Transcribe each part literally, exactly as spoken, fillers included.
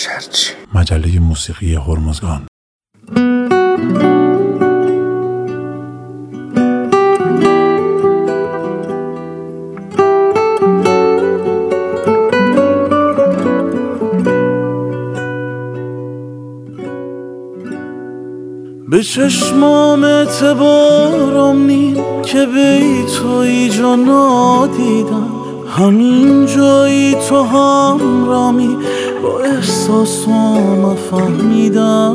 شرچی، مجله موسیقی هرمزگان. به چشمام اعتبارم نیم که بی توی جا نادیدم، همین جایی تو همرامی با احساسام فهمیدم.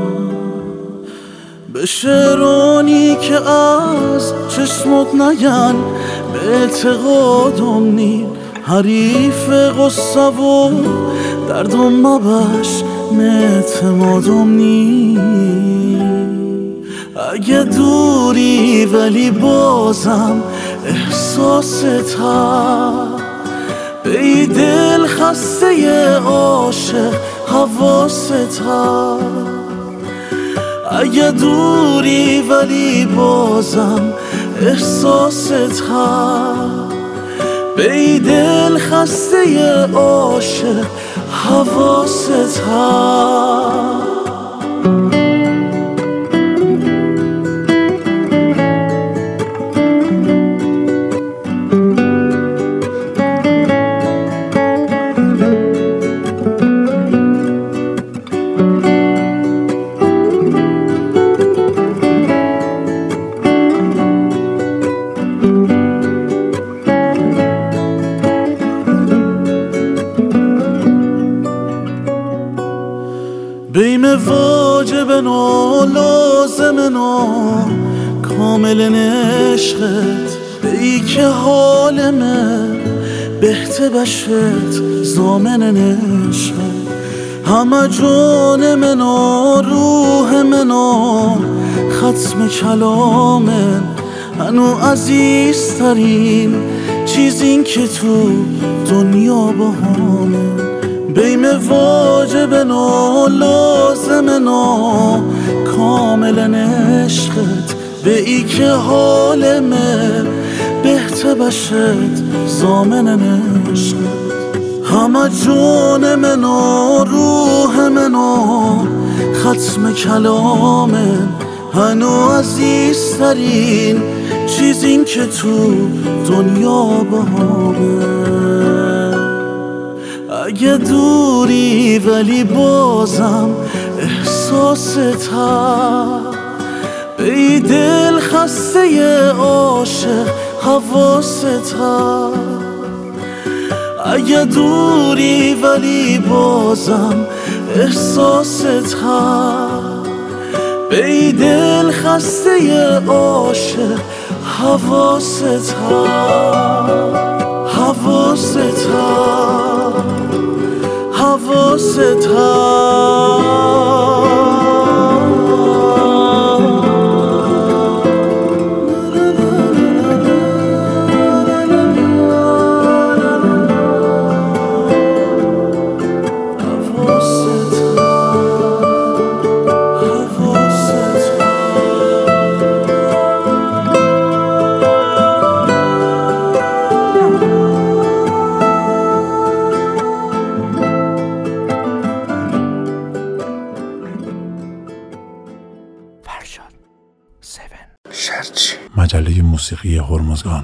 به شعرانی که از چشمت نگن به اعتقادم نیم، حریف قصه و دردم مبش اعتمادم نیم. اگه دوری ولی بازم احساست هست، به ای دل خسته عاشق حواست هست. اگه دوری ولی بازم احساست هست، به ای دل خسته عاشق حواست هست. بیم واجب نو لازم نو کامل عشقت، به ای که حالمه بهته بشت زامن عشقت. همه جان منو روح منو ختم کلامه، هنو عزیزترین چیز این که تو دنیا باهامه. بیم واجب نو لازم نو کامل عشقت، به ای که حالمه بهته بشت زامن عشقت. همه جان منو روح منو ختم کلامه، هنو عزیزترین چیز این که تو دنیا باهامه. اگه دوری ولی بازم احساست هست، به ای دل خسته عاشق حواست هست. اگه دوری ولی بازم احساست هست، به ای دل خسته عاشق حواست هست. حواست هست، حواست هست. شرچی، مجله موسیقی هرمزگان.